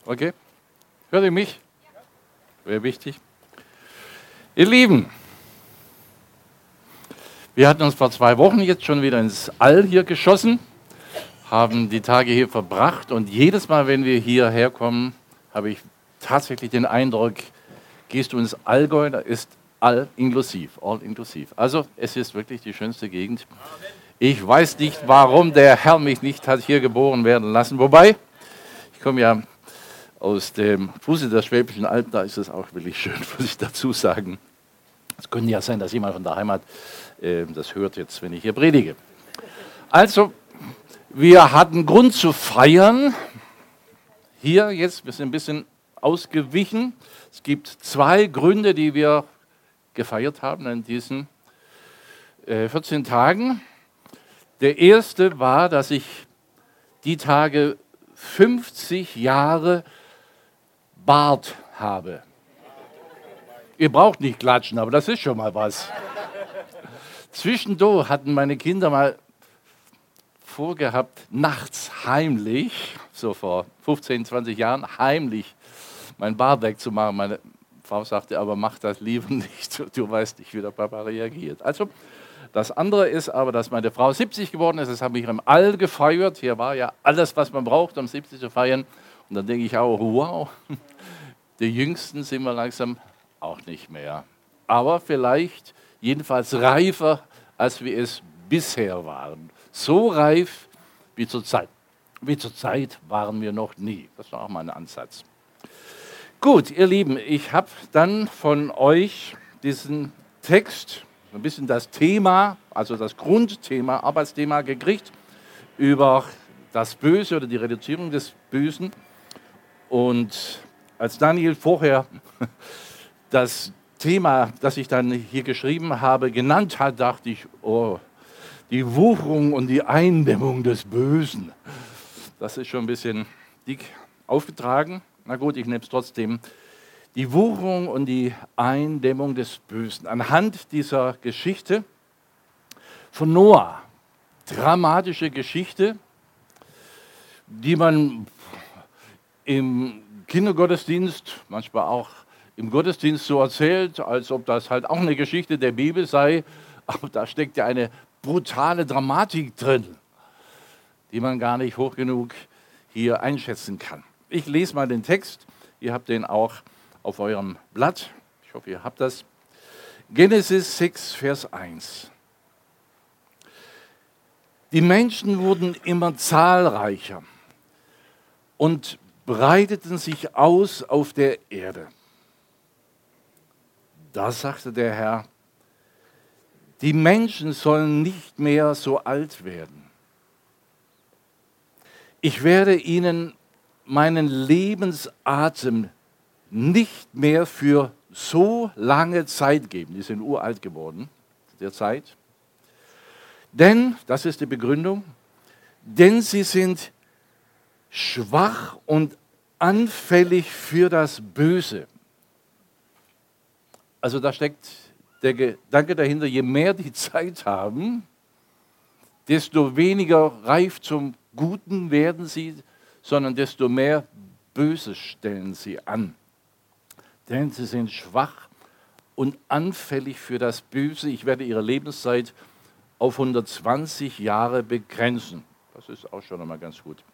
Okay? Hört ihr mich? Wäre wichtig. Ihr Lieben, wir hatten uns vor 2 Wochen jetzt schon wieder ins All hier geschossen, haben die Tage hier verbracht und jedes Mal, wenn wir hierher kommen, habe ich tatsächlich den Eindruck, gehst du ins Allgäu, da ist all inklusiv. Also es ist wirklich die schönste Gegend. Ich weiß nicht, warum der Herr mich nicht hat hier geboren werden lassen. Wobei, ich komme ja aus dem Fuße der Schwäbischen Alb, da ist es auch wirklich schön, muss ich dazu sagen. Es könnte ja sein, dass jemand von der Heimat das hört jetzt, wenn ich hier predige. Also, wir hatten Grund zu feiern. Hier jetzt, wir sind ein bisschen ausgewichen. Es gibt 2 Gründe, die wir gefeiert haben in diesen 14 Tagen. Der erste war, dass ich die Tage 50 Jahre Bart habe. Ihr braucht nicht klatschen, aber das ist schon mal was. Zwischendurch hatten meine Kinder mal vorgehabt, nachts heimlich, so vor 15, 20 Jahren, heimlich mein Bart wegzumachen. Meine Frau sagte, aber mach das lieber nicht, du weißt nicht, wie der Papa reagiert. Also, das andere ist aber, dass meine Frau 70 geworden ist, das habe ich im All gefeiert. Hier war ja alles, was man braucht, um 70 zu feiern. Und dann denke ich auch, wow, die Jüngsten sind wir langsam auch nicht mehr. Aber vielleicht jedenfalls reifer, als wir es bisher waren. So reif wie zur Zeit. Wie zur Zeit waren wir noch nie. Das war auch mal ein Ansatz. Gut, ihr Lieben, ich habe dann von euch diesen Text, ein bisschen das Thema, also das Grundthema, Arbeitsthema gekriegt über das Böse oder die Reduzierung des Bösen. Und als Daniel vorher das Thema, das ich dann hier geschrieben habe, genannt hat, dachte ich, oh, die Wucherung und die Eindämmung des Bösen. Das ist schon ein bisschen dick aufgetragen. Na gut, ich nehme es trotzdem. Die Wucherung und die Eindämmung des Bösen. Anhand dieser Geschichte von Noah, dramatische Geschichte, die man im Kindergottesdienst, manchmal auch im Gottesdienst so erzählt, als ob das halt auch eine Geschichte der Bibel sei. Aber da steckt ja eine brutale Dramatik drin, die man gar nicht hoch genug hier einschätzen kann. Ich lese mal den Text. Ihr habt den auch auf eurem Blatt. Ich hoffe, ihr habt das. Genesis 6, Vers 1. Die Menschen wurden immer zahlreicher und breiteten sich aus auf der Erde. Da sagte der Herr, die Menschen sollen nicht mehr so alt werden. Ich werde ihnen meinen Lebensatem nicht mehr für so lange Zeit geben. Die sind uralt geworden, der Zeit. Denn, das ist die Begründung, denn sie sind schwach und anfällig für das Böse. Also da steckt der Gedanke dahinter, je mehr die Zeit haben, desto weniger reif zum Guten werden sie, sondern desto mehr Böses stellen sie an. Denn sie sind schwach und anfällig für das Böse. Ich werde ihre Lebenszeit auf 120 Jahre begrenzen. Das ist auch schon einmal ganz gut.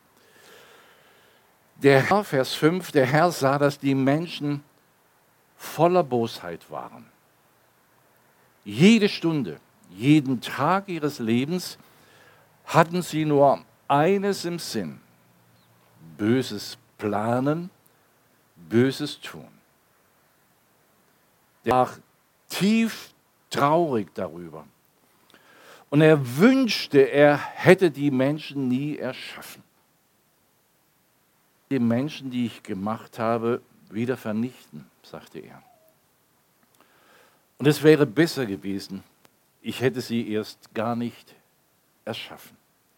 Der Herr, Vers 5, der Herr sah, dass die Menschen voller Bosheit waren. Jede Stunde, jeden Tag ihres Lebens hatten sie nur eines im Sinn: Böses planen, Böses tun. Er war tief traurig darüber. Und er wünschte, er hätte die Menschen nie erschaffen. Die Menschen, die ich gemacht habe, wieder vernichten, sagte er. Und es wäre besser gewesen, ich hätte sie erst gar nicht erschaffen.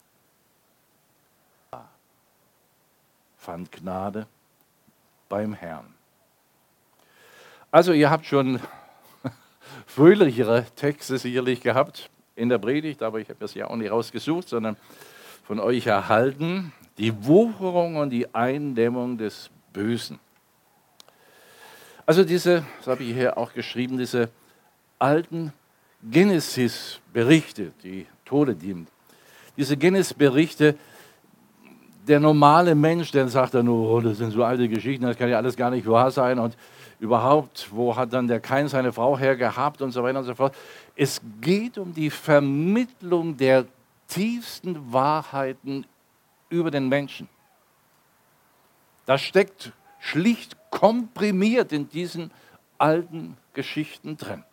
Fand Gnade beim Herrn. Also ihr habt schon fröhlichere Texte sicherlich gehabt in der Predigt, aber ich habe das ja auch nicht rausgesucht, sondern von euch erhalten. Die Wucherung und die Eindämmung des Bösen. Also das habe ich hier auch geschrieben, diese alten Genesis-Berichte, die Tode dienen. Diese Genesis-Berichte, der normale Mensch, der sagt dann nur, oh, das sind so alte Geschichten, das kann ja alles gar nicht wahr sein und überhaupt, wo hat dann der Kain seine Frau hergehabt und so weiter und so fort. Es geht um die Vermittlung der tiefsten Wahrheiten über den Menschen. Das steckt schlicht komprimiert in diesen alten Geschichten drin.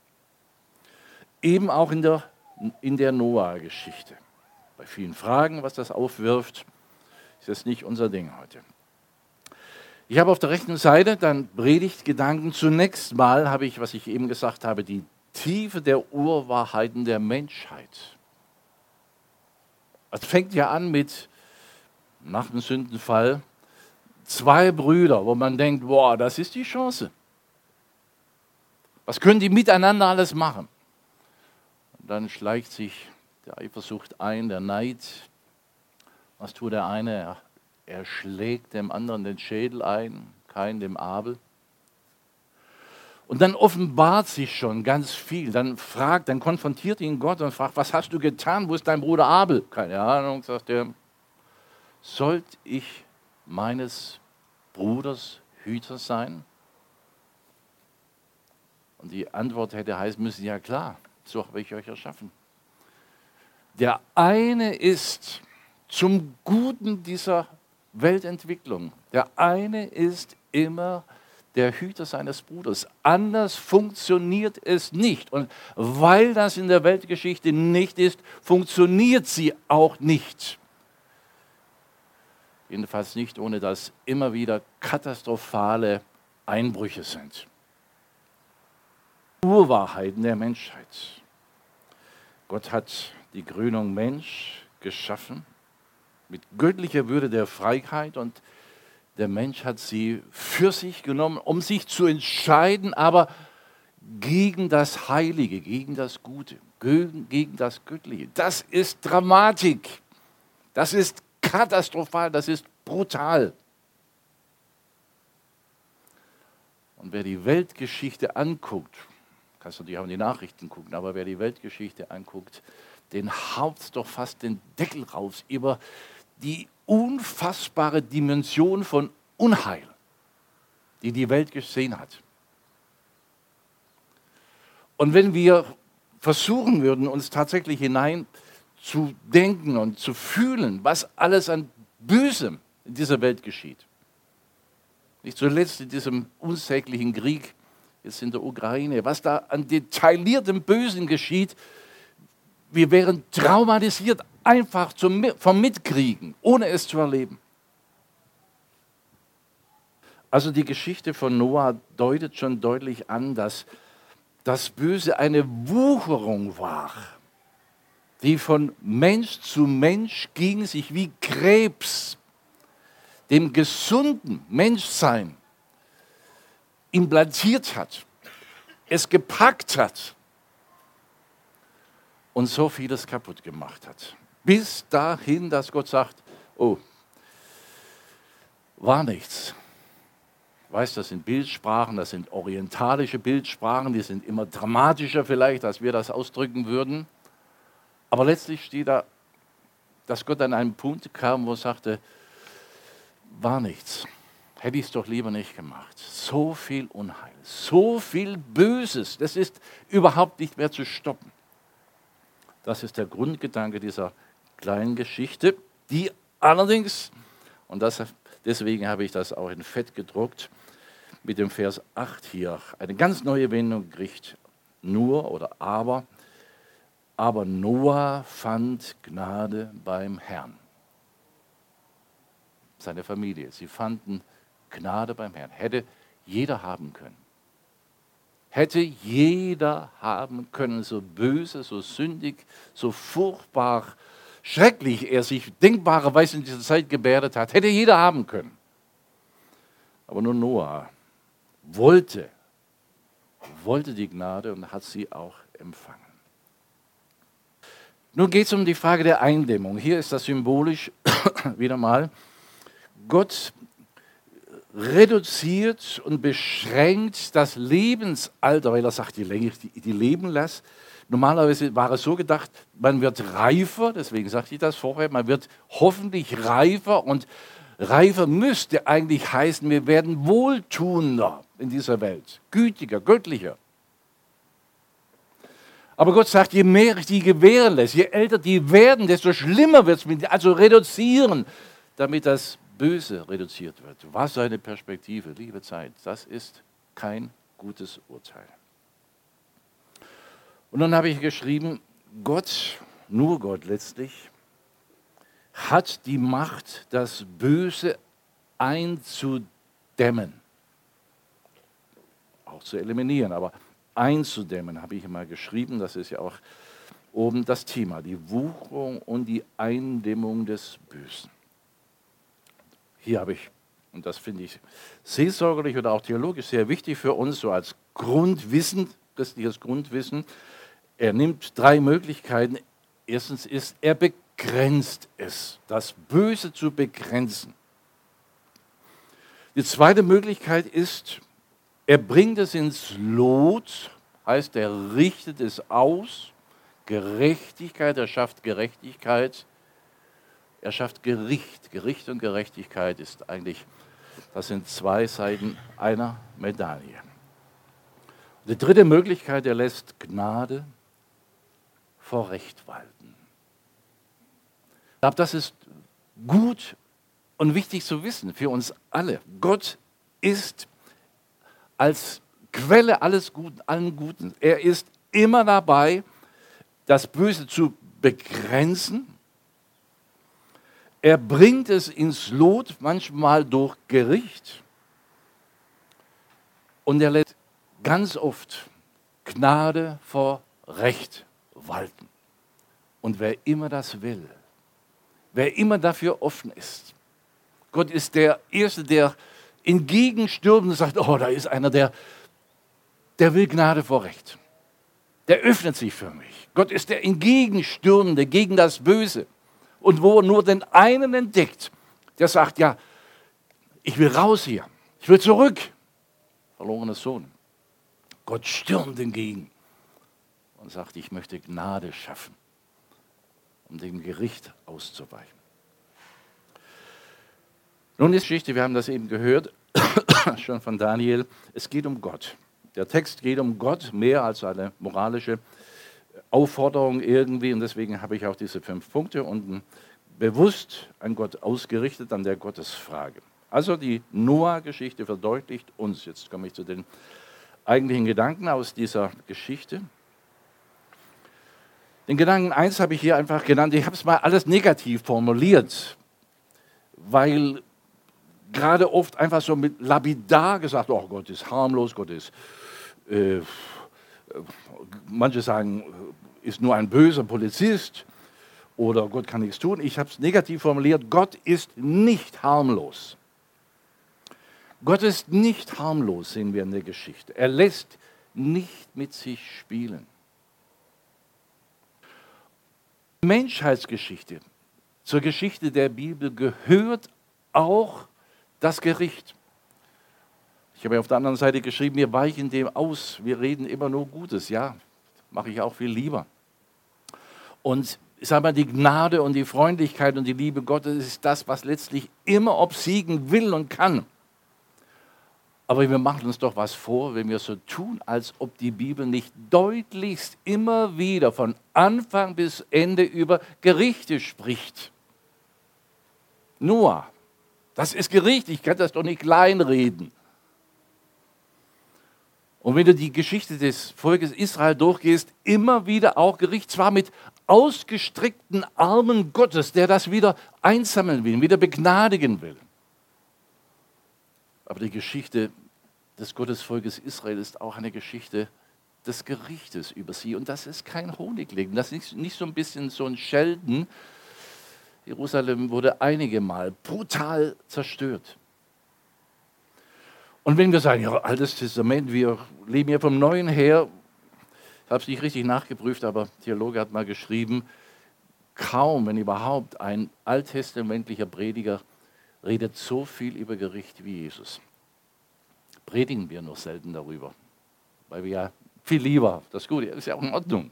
Eben auch in der Noah-Geschichte. Bei vielen Fragen, was das aufwirft, ist das nicht unser Ding heute. Ich habe auf der rechten Seite dann Predigtgedanken. Zunächst mal habe ich, was ich eben gesagt habe, die Tiefe der Urwahrheiten der Menschheit. Es fängt ja an mit, nach dem Sündenfall, 2 Brüder, wo man denkt, boah, das ist die Chance. Was können die miteinander alles machen? Und dann schleicht sich der Eifersucht ein, der Neid. Was tut der eine? Er schlägt dem anderen den Schädel ein, Kain dem Abel. Und dann offenbart sich schon ganz viel. Dann konfrontiert ihn Gott und fragt, was hast du getan? Wo ist dein Bruder Abel? Keine Ahnung, sagt er. Sollte ich meines Bruders Hüter sein? Und die Antwort hätte heißen müssen, ja klar, so habe ich euch erschaffen. Der eine ist zum Guten dieser Weltentwicklung. Der eine ist immer der Hüter seines Bruders. Anders funktioniert es nicht. Und weil das in der Weltgeschichte nicht ist, funktioniert sie auch nicht. Jedenfalls nicht, ohne dass immer wieder katastrophale Einbrüche sind. Urwahrheiten der Menschheit. Gott hat die Krönung Mensch geschaffen mit göttlicher Würde der Freiheit und der Mensch hat sie für sich genommen, um sich zu entscheiden, aber gegen das Heilige, gegen das Gute, gegen das Göttliche. Das ist Dramatik. Das ist katastrophal, das ist brutal. Und wer die Weltgeschichte anguckt, kannst du natürlich auch in die Nachrichten gucken, aber wer die Weltgeschichte anguckt, den haut doch fast den Deckel raus über die unfassbare Dimension von Unheil, die die Welt gesehen hat. Und wenn wir versuchen würden, uns tatsächlich hinein zu denken und zu fühlen, was alles an Bösem in dieser Welt geschieht, nicht zuletzt in diesem unsäglichen Krieg jetzt in der Ukraine, was da an detailliertem Bösen geschieht, wir wären traumatisiert, einfach vom Mitkriegen, ohne es zu erleben. Also die Geschichte von Noah deutet schon deutlich an, dass das Böse eine Wucherung war, die von Mensch zu Mensch ging, sich wie Krebs dem gesunden Menschsein implantiert hat, es gepackt hat und so vieles kaputt gemacht hat. Bis dahin, dass Gott sagt, oh, war nichts. Ich weiß, das sind Bildsprachen, das sind orientalische Bildsprachen, die sind immer dramatischer vielleicht, als wir das ausdrücken würden. Aber letztlich steht da, dass Gott an einen Punkt kam, wo er sagte, war nichts. Hätte ich es doch lieber nicht gemacht. So viel Unheil, so viel Böses, das ist überhaupt nicht mehr zu stoppen. Das ist der Grundgedanke dieser kleinen Geschichte, die allerdings, und deswegen habe ich das auch in Fett gedruckt, mit dem Vers 8 hier eine ganz neue Wendung kriegt. Nur oder aber Noah fand Gnade beim Herrn. Seine Familie, sie fanden Gnade beim Herrn. Hätte jeder haben können. Hätte jeder haben können, so böse, so sündig, so furchtbar, schrecklich er sich denkbarerweise in dieser Zeit gebärdet hat. Hätte jeder haben können. Aber nur Noah wollte die Gnade und hat sie auch empfangen. Nun geht es um die Frage der Eindämmung. Hier ist das symbolisch wieder mal. Gott reduziert und beschränkt das Lebensalter, weil er sagt, je länger ich die leben lasse. Normalerweise war es so gedacht, man wird reifer, deswegen sagte ich das vorher, man wird hoffentlich reifer und reifer müsste eigentlich heißen, wir werden wohltuender in dieser Welt, gütiger, göttlicher. Aber Gott sagt, je mehr ich die gewähren lässt, je älter die werden, desto schlimmer wird es mit ihnen. Also reduzieren, damit das Böse reduziert wird. Was eine Perspektive, liebe Zeit. Das ist kein gutes Urteil. Und dann habe ich geschrieben, Gott, nur Gott letztlich, hat die Macht, das Böse einzudämmen. Auch zu eliminieren, aber einzudämmen, habe ich immer geschrieben. Das ist ja auch oben das Thema, die Wucherung und die Eindämmung des Bösen. Hier habe ich, und das finde ich seelsorgerlich oder auch theologisch sehr wichtig für uns, so als Grundwissen, christliches Grundwissen, er nimmt 3 Möglichkeiten. Erstens ist, er begrenzt es, das Böse zu begrenzen. Die zweite Möglichkeit ist, er bringt es ins Lot, heißt, er richtet es aus, Gerechtigkeit, er schafft Gerechtigkeit, er schafft Gericht. Gericht und Gerechtigkeit ist eigentlich, das sind 2 Seiten einer Medaille. Die dritte Möglichkeit, er lässt Gnade vor Recht walten. Ich glaube, das ist gut und wichtig zu wissen für uns alle. Gott ist als Quelle alles Guten, allen Guten. Er ist immer dabei, das Böse zu begrenzen. Er bringt es ins Lot, manchmal durch Gericht. Und er lässt ganz oft Gnade vor Recht walten. Und wer immer das will, wer immer dafür offen ist, Gott ist der Erste, der entgegenstürmt sagt, oh, da ist einer, der will Gnade vor Recht. Der öffnet sich für mich. Gott ist der Entgegenstürmende gegen das Böse. Und wo er nur den einen entdeckt, der sagt, ja, ich will raus hier, ich will zurück. Verlorener Sohn. Gott stürmt entgegen und sagt, ich möchte Gnade schaffen, um dem Gericht auszuweichen. Nun ist Geschichte, wir haben das eben gehört, schon von Daniel, es geht um Gott. Der Text geht um Gott mehr als eine moralische Aufforderung irgendwie und deswegen habe ich auch diese 5 Punkte unten bewusst an Gott ausgerichtet, an der Gottesfrage. Also die Noah-Geschichte verdeutlicht uns, jetzt komme ich zu den eigentlichen Gedanken aus dieser Geschichte. Den Gedanken 1 habe ich hier einfach genannt, ich habe es mal alles negativ formuliert, weil gerade oft einfach so mit lapidar gesagt, oh Gott ist harmlos, Gott ist, manche sagen, ist nur ein böser Polizist oder Gott kann nichts tun. Ich habe es negativ formuliert, Gott ist nicht harmlos. Gott ist nicht harmlos, sehen wir in der Geschichte. Er lässt nicht mit sich spielen. Die Menschheitsgeschichte, zur Geschichte der Bibel gehört auch das Gericht. Ich habe ja auf der anderen Seite geschrieben, wir weichen dem aus, wir reden immer nur Gutes. Ja, mache ich auch viel lieber. Und ich sage mal, die Gnade und die Freundlichkeit und die Liebe Gottes ist das, was letztlich immer obsiegen will und kann. Aber wir machen uns doch was vor, wenn wir so tun, als ob die Bibel nicht deutlichst immer wieder von Anfang bis Ende über Gerichte spricht. Noah, das ist Gericht, ich kann das doch nicht kleinreden. Und wenn du die Geschichte des Volkes Israel durchgehst, immer wieder auch Gericht, zwar mit ausgestreckten Armen Gottes, der das wieder einsammeln will, wieder begnadigen will. Aber die Geschichte des Gottesvolkes Israel ist auch eine Geschichte des Gerichtes über sie. Und das ist kein Honiglegen, das ist nicht so ein bisschen so ein Schelten. Jerusalem wurde einige Mal brutal zerstört. Und wenn wir sagen, ja, Altes Testament, wir leben ja vom Neuen her, ich habe es nicht richtig nachgeprüft, aber ein Theologe hat mal geschrieben, kaum, wenn überhaupt, ein alttestamentlicher Prediger redet so viel über Gericht wie Jesus. Predigen wir nur selten darüber, weil wir ja viel lieber, das Gute ist ja auch in Ordnung.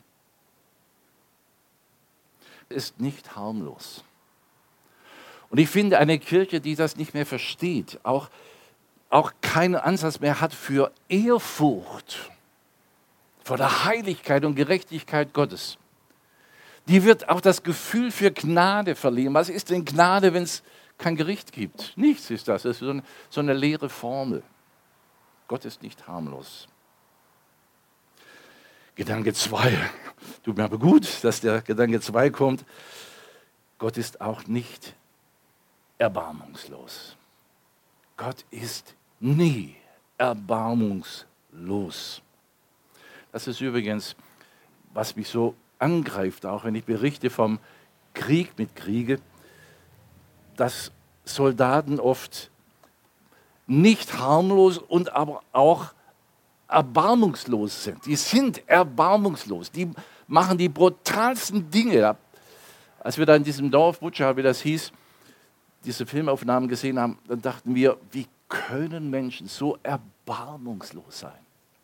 Ist nicht harmlos. Und ich finde, eine Kirche, die das nicht mehr versteht, auch keinen Ansatz mehr hat für Ehrfurcht vor der Heiligkeit und Gerechtigkeit Gottes, die wird auch das Gefühl für Gnade verlieren. Was ist denn Gnade, wenn es kein Gericht gibt? Nichts ist das. Das ist so eine leere Formel. Gott ist nicht harmlos. Gedanke 2. Tut mir aber gut, dass der Gedanke 2 kommt. Gott ist auch nicht erbarmungslos. Gott ist nie erbarmungslos. Das ist übrigens, was mich so angreift, auch wenn ich berichte vom Krieg mit Kriege, dass Soldaten oft nicht harmlos und aber auch erbarmungslos sind. Die sind erbarmungslos. Die machen die brutalsten Dinge. Als wir da in diesem Dorf Butscha, wie das hieß, diese Filmaufnahmen gesehen haben, dann dachten wir, wie können Menschen so erbarmungslos sein?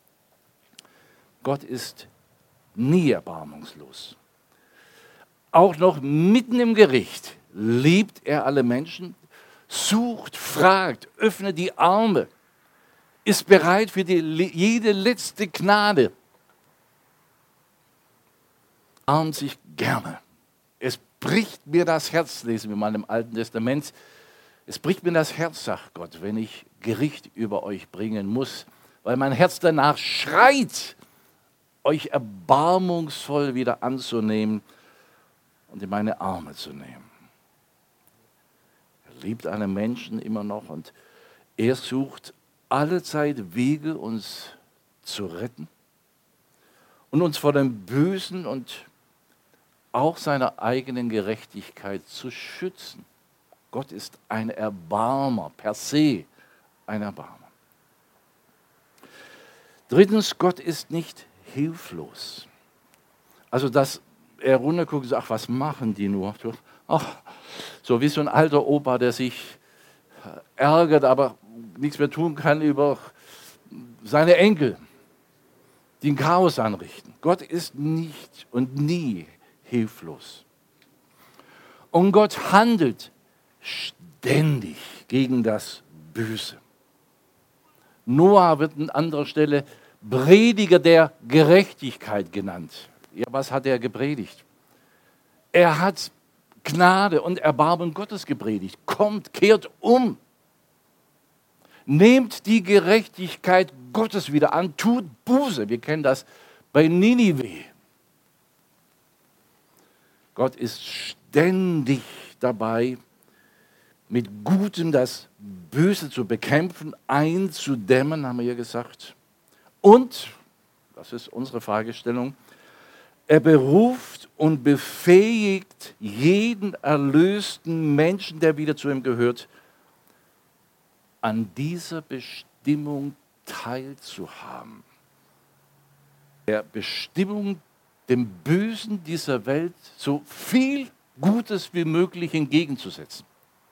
Gott ist nie erbarmungslos. Auch noch mitten im Gericht liebt er alle Menschen, sucht, fragt, öffnet die Arme, ist bereit für jede letzte Gnade. Armt sich gerne. Es bricht mir das Herz, lesen wir mal im Alten Testament. Es bricht mir das Herz, sagt Gott, wenn ich Gericht über euch bringen muss, weil mein Herz danach schreit, euch erbarmungsvoll wieder anzunehmen und in meine Arme zu nehmen. Er liebt alle Menschen immer noch und er sucht allezeit Wege, uns zu retten und uns vor dem Bösen und auch seiner eigenen Gerechtigkeit zu schützen. Gott ist ein Erbarmer, per se ein Erbarmer. Drittens, Gott ist nicht hilflos. Also, dass er runterguckt und sagt, ach, was machen die nur? Ach, so wie so ein alter Opa, der sich ärgert, aber nichts mehr tun kann über seine Enkel, die ein Chaos anrichten. Gott ist nicht und nie hilflos. Und Gott handelt ständig gegen das Böse. Noah wird an anderer Stelle Prediger der Gerechtigkeit genannt. Ja, was hat er gepredigt? Er hat Gnade und Erbarmen Gottes gepredigt. Kommt, kehrt um. Nehmt die Gerechtigkeit Gottes wieder an, tut Buße. Wir kennen das bei Ninive. Gott ist ständig dabei, mit Gutem das Böse zu bekämpfen, einzudämmen, haben wir ja gesagt. Und, das ist unsere Fragestellung, er beruft und befähigt jeden erlösten Menschen, der wieder zu ihm gehört, an dieser Bestimmung teilzuhaben. Der Bestimmung, dem Bösen dieser Welt so viel Gutes wie möglich entgegenzusetzen.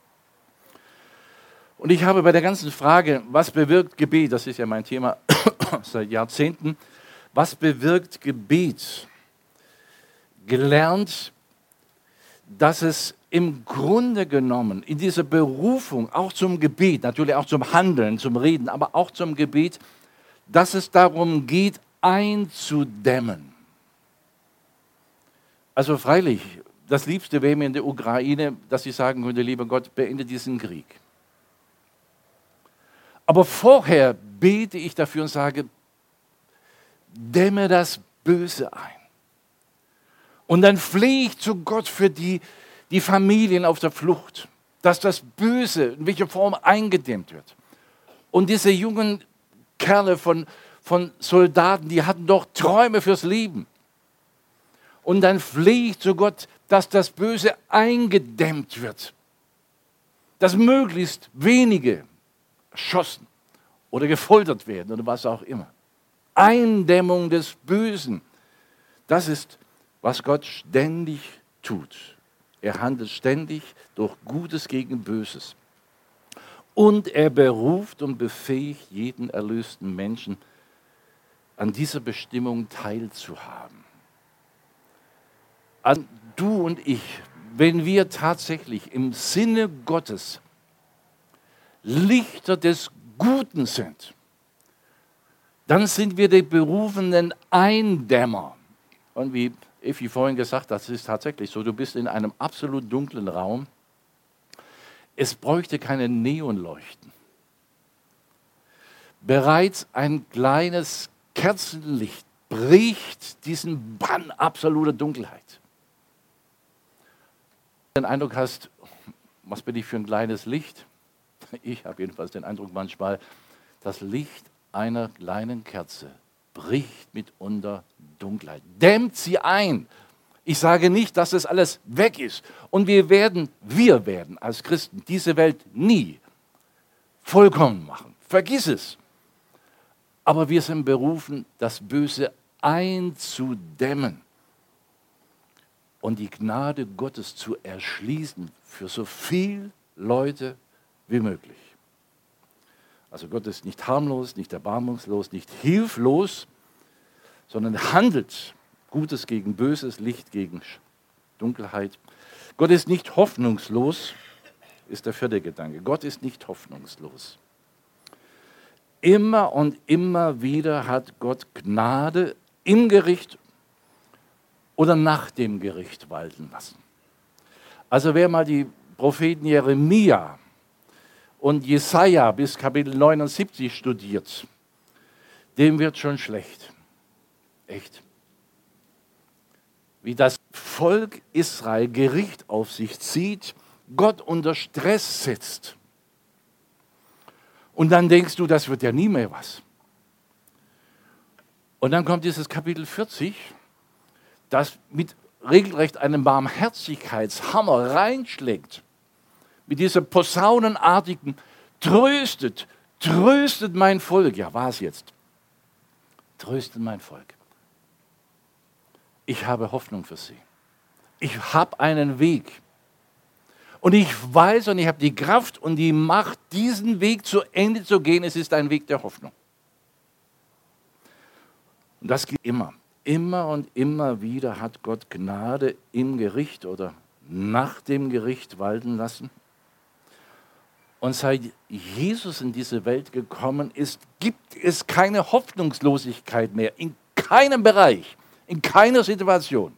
Und ich habe bei der ganzen Frage, was bewirkt Gebet, das ist ja mein Thema seit Jahrzehnten, was bewirkt Gebet, gelernt, dass es im Grunde genommen in dieser Berufung, auch zum Gebet, natürlich auch zum Handeln, zum Reden, aber auch zum Gebet, dass es darum geht, einzudämmen. Also freilich, das Liebste wäre mir in der Ukraine, dass ich sagen könnte, lieber Gott, beende diesen Krieg. Aber vorher bete ich dafür und sage, dämme das Böse ein. Und dann flehe ich zu Gott für die Familien auf der Flucht, dass das Böse in welcher Form eingedämmt wird. Und diese jungen Kerle von Soldaten, die hatten doch Träume fürs Leben. Und dann flehe ich zu Gott, dass das Böse eingedämmt wird. Dass möglichst wenige erschossen oder gefoltert werden oder was auch immer. Eindämmung des Bösen, das ist, was Gott ständig tut. Er handelt ständig durch Gutes gegen Böses. Und er beruft und befähigt jeden erlösten Menschen, an dieser Bestimmung teilzuhaben. Also du und ich, wenn wir tatsächlich im Sinne Gottes Lichter des Guten sind, dann sind wir die berufenen Eindämmer. Und wie Effi vorhin gesagt hat, das ist tatsächlich so, du bist in einem absolut dunklen Raum. Es bräuchte keine Neonleuchten. Bereits ein kleines Kerzenlicht bricht diesen Bann absoluter Dunkelheit. Wenn du den Eindruck hast, was bin ich für ein kleines Licht? Ich habe jedenfalls den Eindruck manchmal, das Licht einer kleinen Kerze bricht mitunter Dunkelheit, dämmt sie ein. Ich sage nicht, dass das alles weg ist. Und wir werden als Christen diese Welt nie vollkommen machen. Vergiss es. Aber wir sind berufen, das Böse einzudämmen und die Gnade Gottes zu erschließen für so viele Leute wie möglich. Also Gott ist nicht harmlos, nicht erbarmungslos, nicht hilflos, sondern handelt Gutes gegen Böses, Licht gegen Dunkelheit. Gott ist nicht hoffnungslos, ist der vierte Gedanke. Gott ist nicht hoffnungslos. Immer und immer wieder hat Gott Gnade im Gericht oder nach dem Gericht walten lassen. Also wer mal die Propheten Jeremia und Jesaja bis Kapitel 79 studiert, dem wird schon schlecht. Echt. Wie das Volk Israel Gericht auf sich zieht, Gott unter Stress setzt. Und dann denkst du, das wird ja nie mehr was. Und dann kommt dieses Kapitel 40, das mit regelrecht einem Barmherzigkeitshammer reinschlägt. Mit dieser posaunenartigen tröstet mein Volk. Ja, war es jetzt. Tröstet mein Volk. Ich habe Hoffnung für sie. Ich habe einen Weg. Und ich weiß und ich habe die Kraft und die Macht, diesen Weg zu Ende zu gehen. Es ist ein Weg der Hoffnung. Und das geht immer. Immer und immer wieder hat Gott Gnade im Gericht oder nach dem Gericht walten lassen. Und seit Jesus in diese Welt gekommen ist, gibt es keine Hoffnungslosigkeit mehr. In keinem Bereich. In keiner Situation.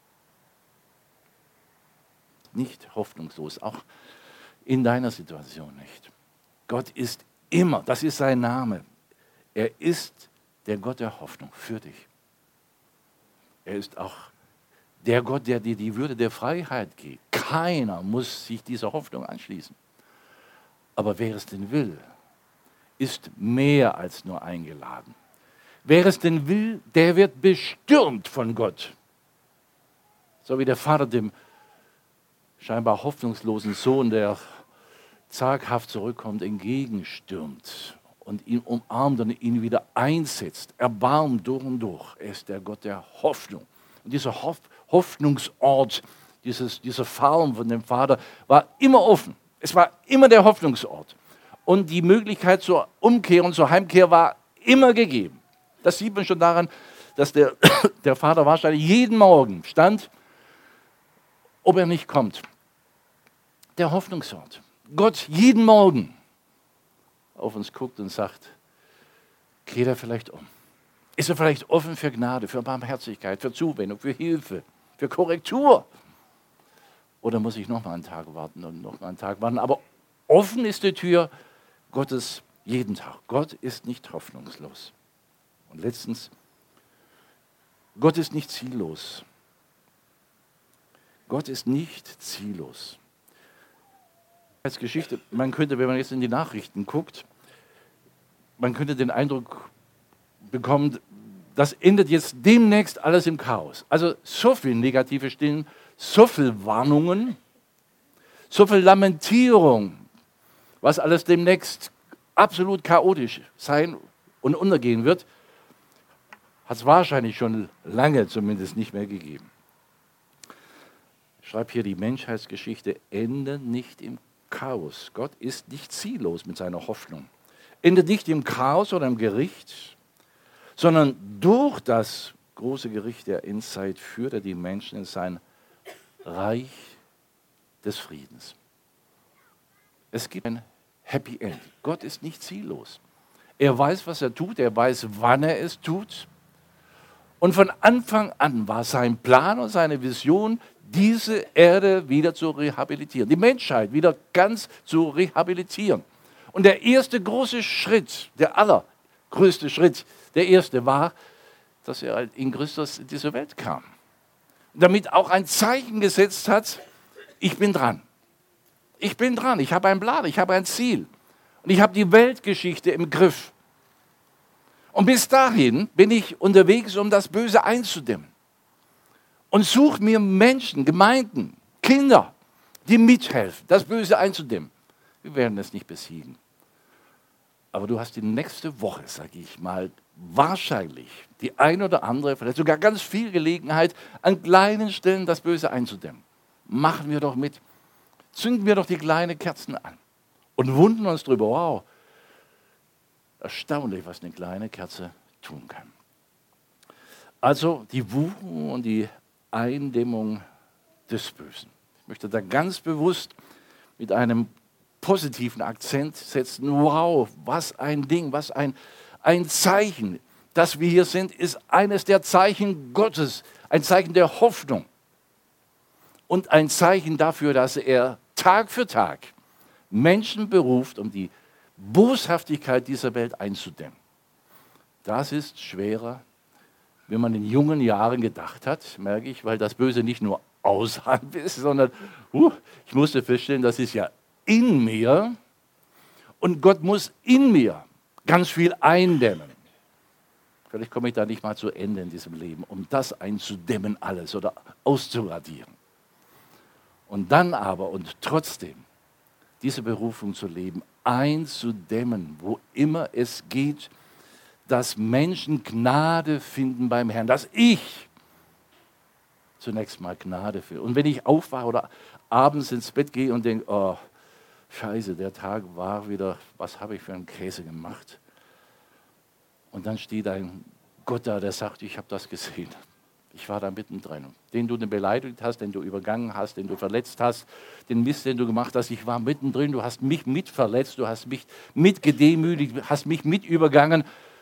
Nicht hoffnungslos, auch in deiner Situation nicht. Gott ist immer, das ist sein Name, er ist der Gott der Hoffnung für dich. Er ist auch der Gott, der dir die Würde der Freiheit gibt. Keiner muss sich dieser Hoffnung anschließen. Aber wer es denn will, ist mehr als nur eingeladen. Wer es denn will, der wird bestürmt von Gott. So wie der Vater dem scheinbar hoffnungslosen Sohn, der zaghaft zurückkommt, entgegenstürmt und ihn umarmt und ihn wieder einsetzt. Erbarmt durch und durch. Er ist der Gott der Hoffnung. Und dieser Hoffnungsort, dieser Farm von dem Vater war immer offen. Es war immer der Hoffnungsort. Und die Möglichkeit zur Umkehr und zur Heimkehr war immer gegeben. Das sieht man schon daran, dass der Vater wahrscheinlich jeden Morgen stand, ob er nicht kommt. Der Hoffnungsort. Gott jeden Morgen auf uns guckt und sagt, kehrt er vielleicht um? Ist er vielleicht offen für Gnade, für Barmherzigkeit, für Zuwendung, für Hilfe, für Korrektur? Oder muss ich noch mal einen Tag warten und noch mal einen Tag warten? Aber offen ist die Tür Gottes jeden Tag. Gott ist nicht hoffnungslos. Und letztens, Gott ist nicht ziellos. Gott ist nicht ziellos. Als Geschichte, man könnte, wenn man jetzt in die Nachrichten guckt, man könnte den Eindruck bekommen, das endet jetzt demnächst alles im Chaos. Also so viel negative Stimmen, so viel Warnungen, so viel Lamentierung, was alles demnächst absolut chaotisch sein und untergehen wird, hat es wahrscheinlich schon lange zumindest nicht mehr gegeben. Ich schreibe hier, die Menschheitsgeschichte endet nicht im Chaos. Gott ist nicht ziellos mit seiner Hoffnung. Endet nicht im Chaos oder im Gericht, sondern durch das große Gericht der Endzeit führt er die Menschen in sein Reich des Friedens. Es gibt ein Happy End. Gott ist nicht ziellos. Er weiß, was er tut, er weiß, wann er es tut. Und von Anfang an war sein Plan und seine Vision, diese Erde wieder zu rehabilitieren, die Menschheit wieder ganz zu rehabilitieren. Und der erste große Schritt, der allergrößte Schritt, der erste war, dass er in Christus in diese Welt kam. Damit auch ein Zeichen gesetzt hat, ich bin dran. Ich bin dran, ich habe einen Plan, ich habe ein Ziel. Und ich habe die Weltgeschichte im Griff. Und bis dahin bin ich unterwegs, um das Böse einzudämmen. Und suche mir Menschen, Gemeinden, Kinder, die mithelfen, das Böse einzudämmen. Wir werden es nicht besiegen. Aber du hast die nächste Woche, sage ich mal, wahrscheinlich die ein oder andere, vielleicht sogar ganz viel Gelegenheit, an kleinen Stellen das Böse einzudämmen. Machen wir doch mit. Zünden wir doch die kleinen Kerzen an und wundern uns drüber. Wow, erstaunlich, was eine kleine Kerze tun kann. Also die Wucherung und die Eindämmung des Bösen. Ich möchte da ganz bewusst mit einem positiven Akzent setzen. Wow, was ein Ding, was ein Zeichen. Dass wir hier sind, ist eines der Zeichen Gottes, ein Zeichen der Hoffnung und ein Zeichen dafür, dass er Tag für Tag Menschen beruft, um die Boshaftigkeit dieser Welt einzudämmen. Das ist schwerer, wie man in jungen Jahren gedacht hat, merke ich, weil das Böse nicht nur außerhalb ist, sondern ich musste feststellen, das ist ja in mir und Gott muss in mir ganz viel eindämmen. Vielleicht komme ich da nicht mal zu Ende in diesem Leben, um das einzudämmen alles oder auszuradieren. Und dann aber und trotzdem diese Berufung zu leben, einzudämmen, wo immer es geht, dass Menschen Gnade finden beim Herrn, dass ich zunächst mal Gnade finde. Und wenn ich aufwache oder abends ins Bett gehe und denke, oh, Scheiße, der Tag war wieder, was habe ich für einen Käse gemacht? Und dann steht ein Gott da, der sagt, ich habe das gesehen. Ich war da mittendrin. Den du beleidigt hast, den du übergangen hast, den du verletzt hast, den Mist, den du gemacht hast, ich war mittendrin, du hast mich mitverletzt, du hast mich mitgedemütigt, hast mich mit übergangen.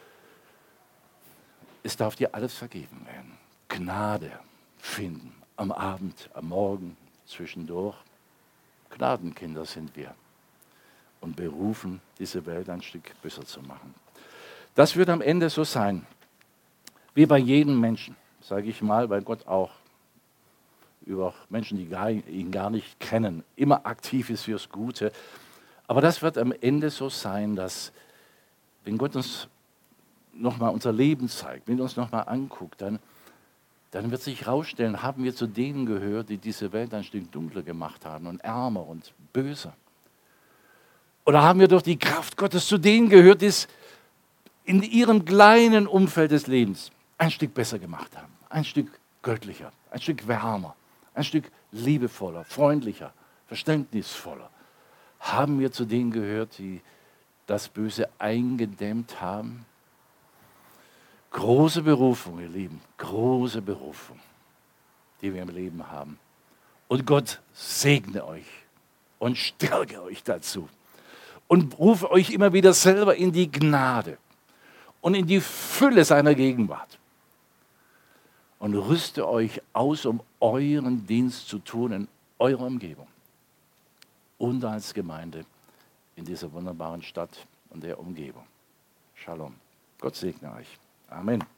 Es darf dir alles vergeben werden. Gnade finden, am Abend, am Morgen, zwischendurch. Gnadenkinder sind wir und berufen, diese Welt ein Stück besser zu machen. Das wird am Ende so sein, wie bei jedem Menschen, sage ich mal, weil Gott auch über Menschen, die ihn gar nicht kennen, immer aktiv ist fürs Gute. Aber das wird am Ende so sein, dass, wenn Gott uns nochmal unser Leben zeigt, wenn er uns nochmal anguckt, dann wird sich herausstellen, haben wir zu denen gehört, die diese Welt ein Stück dunkler gemacht haben und ärmer und böser. Oder haben wir durch die Kraft Gottes zu denen gehört, die es in ihrem kleinen Umfeld des Lebens ein Stück besser gemacht haben, ein Stück göttlicher, ein Stück wärmer, ein Stück liebevoller, freundlicher, verständnisvoller. Haben wir zu denen gehört, die das Böse eingedämmt haben? Große Berufung, ihr Lieben, große Berufung, die wir im Leben haben. Und Gott segne euch und stärke euch dazu und rufe euch immer wieder selber in die Gnade und in die Fülle seiner Gegenwart und rüste euch aus, um euren Dienst zu tun in eurer Umgebung und als Gemeinde in dieser wunderbaren Stadt und der Umgebung. Shalom. Gott segne euch. Amen.